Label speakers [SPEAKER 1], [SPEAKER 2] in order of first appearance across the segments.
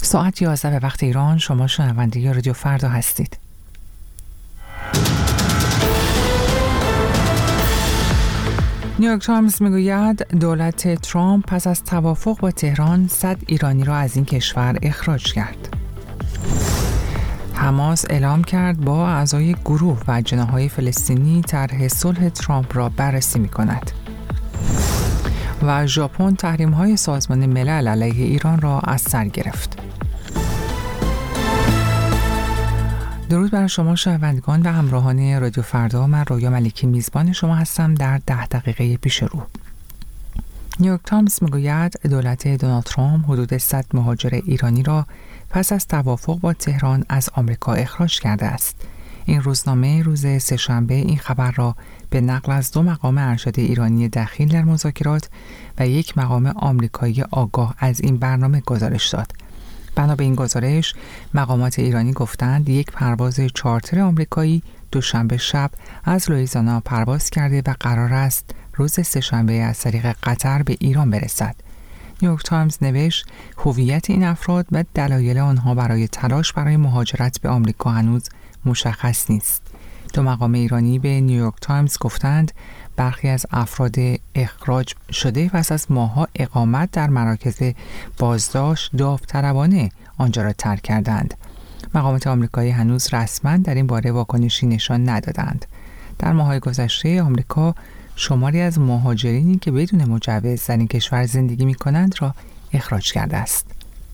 [SPEAKER 1] ساعت 11 به وقت ایران. شما شنونده رادیو فردا هستید. نیویورک تایمز میگوید دولت ترامپ پس از توافق با تهران 100 ایرانی را از این کشور اخراج کرد. حماس اعلام کرد با اعضای گروه و جناح‌های فلسطینی طرح صلح ترامپ را بررسی می‌کند. و ژاپن تحریم‌های سازمان ملل علیه ایران را از سر گرفت. درود بر شما شنوندگان و همراهان رادیو فردا. من رویا ملکی میزبان شما هستم در 10 دقیقه پیش رو. نیویورک تایمز میگوید دولت دونالد ترامپ حدود 100 مهاجر ایرانی را پس از توافق با تهران از آمریکا اخراج کرده است. این روزنامه روز سه‌شنبه این خبر را به نقل از 2 مقام ارشد ایرانی دخیل در مذاکرات و 1 مقام آمریکایی آگاه از این برنامه گزارش داد. بنا به این گزارش، مقامات ایرانی گفتند 1 پرواز چارتر آمریکایی دوشنبه شب از لوئیزیانا پرواز کرده و قرار است روز سه‌شنبه از طریق قطر به ایران برسد. نیویورک تایمز نوشت هویت این افراد و دلایل آنها برای تلاش برای مهاجرت به آمریکا هنوز مشخص نیست. 2 مقام ایرانی به نیویورک تایمز گفتند برخی از افراد اخراج شده پس از ماه‌ها اقامت در مراکز بازداشت داوطلبانه آنجا را ترک کردند. مقامات آمریکایی هنوز رسما در این باره واکنشی نشان ندادند. در ماه‌های گذشته آمریکا شماری از مهاجرینی که بدون مجوز در این کشور زندگی می‌کنند را اخراج کرده است.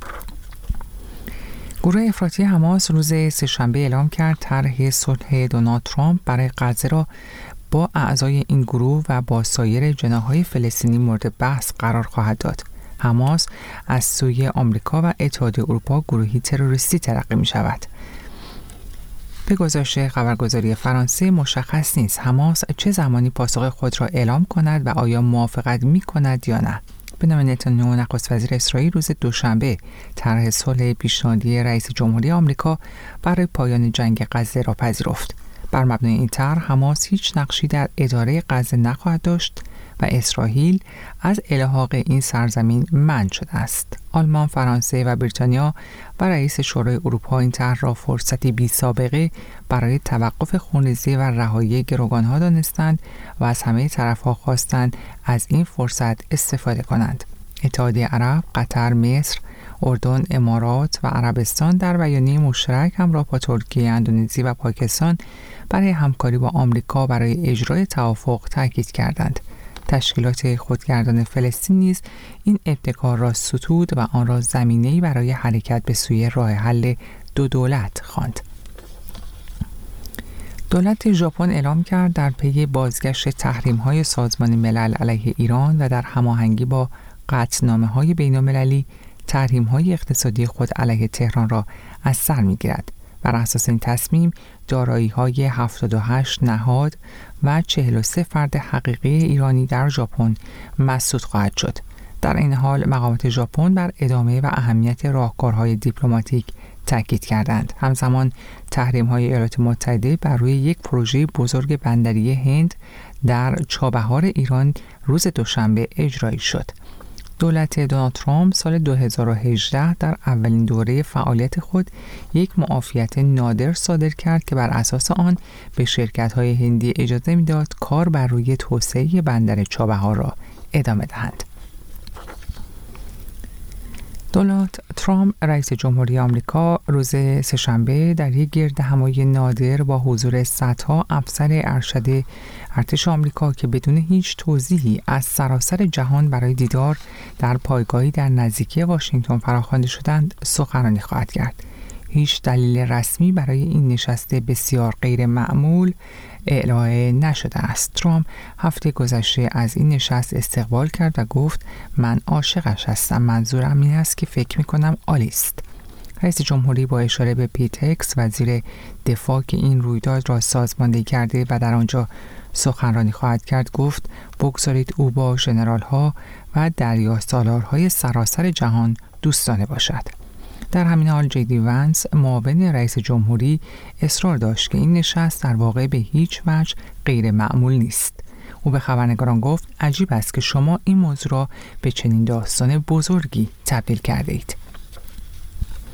[SPEAKER 1] گروه افراطی حماس روز سه‌شنبه اعلام کرد طرح صلح دونالد ترامپ برای غزه را با اعضای این گروه و با سایر جناح‌های فلسطینی مورد بحث قرار خواهد داد. حماس از سوی آمریکا و اتحادیه اروپا گروهی تروریستی تلقی می‌شود. به گزارش خبرگزاری فرانسه مشخص نیست حماس چه زمانی پاسخ خود را اعلام کند و آیا موافقت می‌کند یا نه. بنیامین نتانیاهو نخست وزیر اسرائیل روز دوشنبه طرح صلح پیشنهادی رئیس جمهوری آمریکا برای پایان جنگ غزه را پذیرفت. بر مبنای این طرح حماس هیچ نقشی در اداره غزه نخواهد داشت و اسرائیل از الحاق این سرزمین منع شده است. آلمان، فرانسه و بریتانیا و رئیس شورای اروپا این طرح را فرصتی بی‌سابقه برای توقف خونریزی و رهایی گروگان‌ها دانستند و از همه طرف‌ها خواستند از این فرصت استفاده کنند. اتحادیه عرب، قطر، مصر، اردن، امارات و عربستان در بیانیه مشترک همراه با ترکیه، اندونزی و پاکستان برای همکاری با آمریکا برای اجرای توافق تاکید کردند. تشکیلات خودگردان فلسطین نیز این ابتکار را ستود و آن را زمینه‌ای برای حرکت به سوی راه حل 2 دولت خواند. دولت ژاپن اعلام کرد در پی بازگشت تحریم‌های سازمان ملل علیه ایران و در هماهنگی با قطعنامه‌های بین‌المللی تحریم‌های اقتصادی خود علیه تهران را از سر می‌گیرد. بر اساس این تصمیم دارایی‌های 78 نهاد و 43 فرد حقیقی ایرانی در ژاپن مسدود خواهد شد. در این حال مقامات ژاپن بر ادامه و اهمیت راهکارهای دیپلماتیک تاکید کردند. همزمان تحریم‌های ایالات متحده بر روی 1 پروژه بزرگ بندری هند در چابهار ایران روز دوشنبه اجرایی شد. دولت دونالد ترامپ سال 2018 در اولین دوره فعالیت خود 1 معافیت نادر صادر کرد که بر اساس آن به شرکت‌های هندی اجازه می‌داد کار بر روی توسعه بندر چابهار را ادامه دهند. دونالد ترامپ رئیس جمهوری آمریکا روز سه‌شنبه در یک گردهمایی نادر با حضور صدها افسر ارشد ارتش آمریکا که بدون هیچ توضیحی از سراسر جهان برای دیدار در پایگاهی در نزدیکی واشنگتن فراخوانده شدند سخنرانی خواهد کرد. هیچ دلیل رسمی برای این نشست بسیار غیر معمول اعلام نشده است. ترامپ هفته گذشته از این نشست استقبال کرد و گفت من عاشقش هستم. منظورم این است که فکر می‌کنم عالی است. رئیس جمهوری با اشاره به پیت هگس وزیر دفاع که این رویداد را سازماندهی کرده و در آنجا سخنرانی خواهد کرد گفت بگذارید او با ژنرال‌ها و دریاسالارهای سراسر جهان دوستانه باشد. در همین حال جی دی ونس معاون رئیس جمهوری اصرار داشت که این نشست در واقع به هیچ وجه غیر معمول نیست. او به خبرنگاران گفت عجیب است که شما این موضوع را به چنین داستان بزرگی تبدیل کرده اید.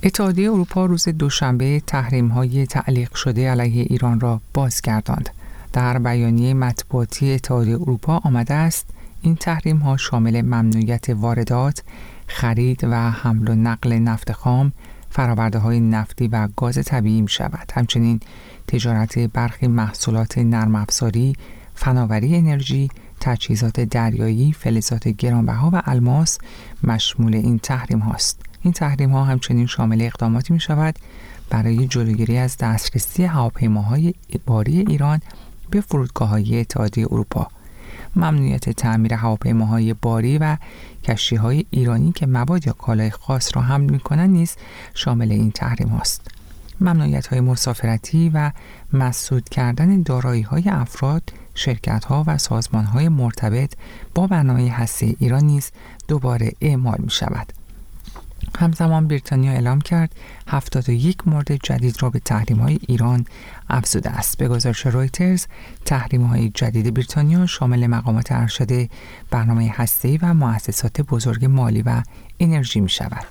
[SPEAKER 1] اتحادیه اروپا روز دوشنبه تحریم‌های تعلیق شده علیه ایران را بازگرداند. در بیانیه مطبوعاتی اتحادیه اروپا آمده است این تحریم‌ها شامل ممنوعیت واردات، خرید و حمل و نقل نفت خام، فرآورده‌های نفتی و گاز طبیعی می‌شود. همچنین تجارت برخی محصولات نرم افزاری، فناوری انرژی، تجهیزات دریایی، فلزات گرانبها و الماس مشمول این تحریم هاست. این تحریم ها همچنین شامل اقداماتی می شود برای جلوگیری از دسترسی هواپیماهای باری ایران به فرودگاه‌های اتحادیه اروپا. ممنوعیت تعمیر هواپیماهای باری و کشتی‌های ایرانی که مواد یا کالای خاص را حمل می‌کنند نیز شامل این تحریم هاست. ممنوعیت‌های مسافرتی و مسدود کردن دارایی‌های افراد، شرکت‌ها و سازمان‌های مرتبط با برنامه هسته ایران نیز دوباره اعمال می‌شود. همزمان بریتانیا اعلام کرد 71 مورد جدید را به تحریم‌های ایران افزوده است. به گزارش رویترز، تحریم‌های جدید بریتانیا شامل مقامات ارشد برنامه هسته‌ای و مؤسسات بزرگ مالی و انرژی می‌شود.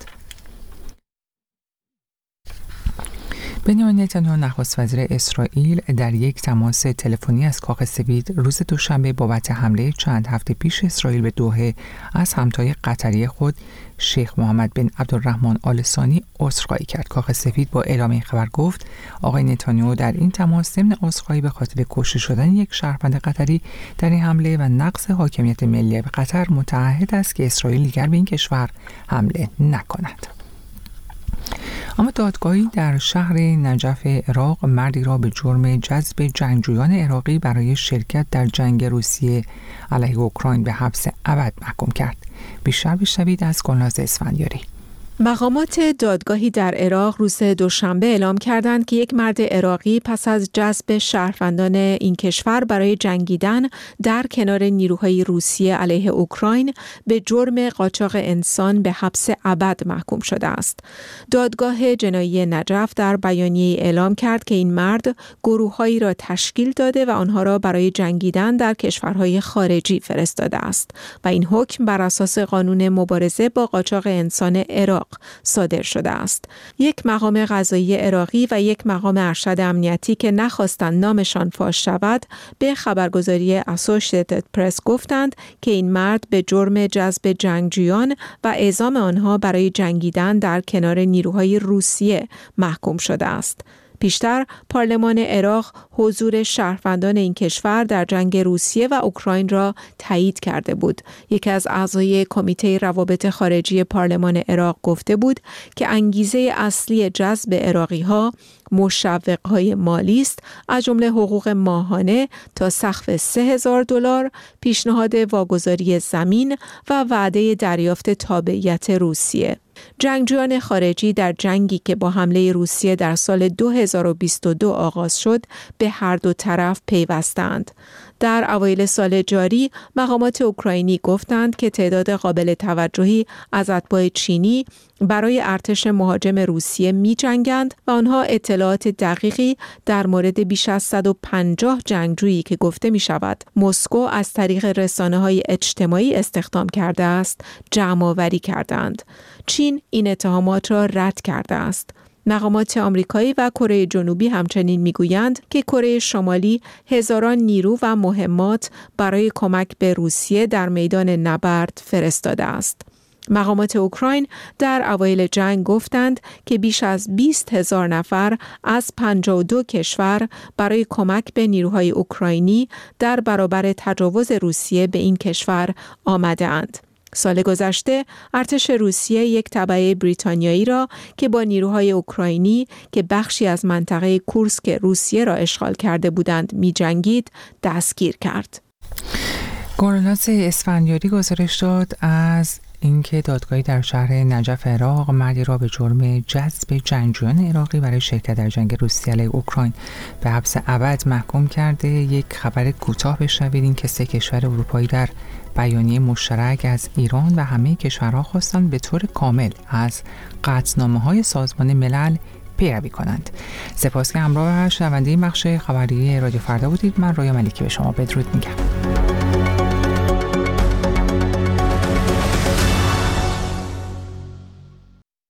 [SPEAKER 1] بنیامین نتانیاهو نخست وزیر اسرائیل در یک تماس تلفنی از کاخ سفید روز دوشنبه بابت حمله چند هفته پیش اسرائیل به دوحه از همتای قطری خود شیخ محمد بن عبدالرحمن آل ثانی عذرخواهی کرد. کاخ سفید با اعلام این خبر گفت آقای نتانیاهو در این تماس ضمن عذرخواهی به خاطر کشته شدن یک شهروند قطری در این حمله و نقض حاکمیت ملی به قطر متعهد است که اسرائیل دیگر به این کشور حمله نکند. اما دادگاهی در شهر نجف عراق مردی را به جرم جذب جنگجویان عراقی برای شرکت در جنگ روسیه علیه اوکراین به حبس ابد محکوم کرد. بیشتر بشنوید از گلناز اسفندیاری.
[SPEAKER 2] مقامات دادگاهی در عراق روز دوشنبه اعلام کردند که یک مرد عراقی پس از جذب شهروندان این کشور برای جنگیدن در کنار نیروهای روسیه علیه اوکراین به جرم قاچاق انسان به حبس ابد محکوم شده است. دادگاه جنایی نجف در بیانیه اعلام کرد که این مرد گروه‌هایی را تشکیل داده و آنها را برای جنگیدن در کشورهای خارجی فرستاده است و این حکم بر اساس قانون مبارزه با قاچاق انسان عراق صادر شده است. یک مقام قضایی عراقی و یک مقام ارشد امنیتی که نخواستند نامشان فاش شود به خبرگزاری اسوشییتد پرس گفتند که این مرد به جرم جذب جنگجویان و اعزام آنها برای جنگیدن در کنار نیروهای روسیه محکوم شده است. پیشتر پارلمان عراق حضور شهروندان این کشور در جنگ روسیه و اوکراین را تایید کرده بود. یکی از اعضای کمیته روابط خارجی پارلمان عراق گفته بود که انگیزه اصلی جذب عراقی‌ها مشوق‌های مالی است، از جمله حقوق ماهانه تا سقف $3000، پیشنهاد واگذاری زمین و وعده دریافت تابعیت روسیه. جنگجویان خارجی در جنگی که با حمله روسیه در سال 2022 آغاز شد به هر دو طرف پیوستند. در اوایل سال جاری مقامات اوکراینی گفتند که تعداد قابل توجهی از اتباع چینی برای ارتش مهاجم روسیه می جنگند و آنها اطلاعات دقیقی در مورد بیش از 150 جنگجویی که گفته می شود مسکو از طریق رسانه‌های اجتماعی استخدام کرده است جمع آوری کردند. چین این اتهامات را رد کرده است. مقامات آمریکایی و کره جنوبی همچنین میگویند که کره شمالی هزاران نیرو و مهمات برای کمک به روسیه در میدان نبرد فرستاده است. مقامات اوکراین در اوایل جنگ گفتند که بیش از 20,000 نفر از 52 کشور برای کمک به نیروهای اوکراینی در برابر تجاوز روسیه به این کشور آمده‌اند. سال گذشته ارتش روسیه یک تبعه بریتانیایی را که با نیروهای اوکراینی که بخشی از منطقه کورسک روسیه را اشغال کرده بودند می‌جنگید دستگیر کرد.
[SPEAKER 1] گلناز اسفندیاری گزارش داد از اینکه دادگاهی در شهر نجف عراق مردی را به جرم جذب جنگجویان عراقی برای شرکت در جنگ روسیه علیه اوکراین به حبس ابد محکوم کرده. یک خبر کوتاه بشنوید این که 3 کشور اروپایی در بیانیه مشترک از ایران و همه کشورها خواستند به طور کامل از قطعنامه‌های سازمان ملل پیروی کنند. سپاس که همراه و شنونده این بخش خبری رادیو فردا بودید. من رویا ملیکی به شما بدرود میگم.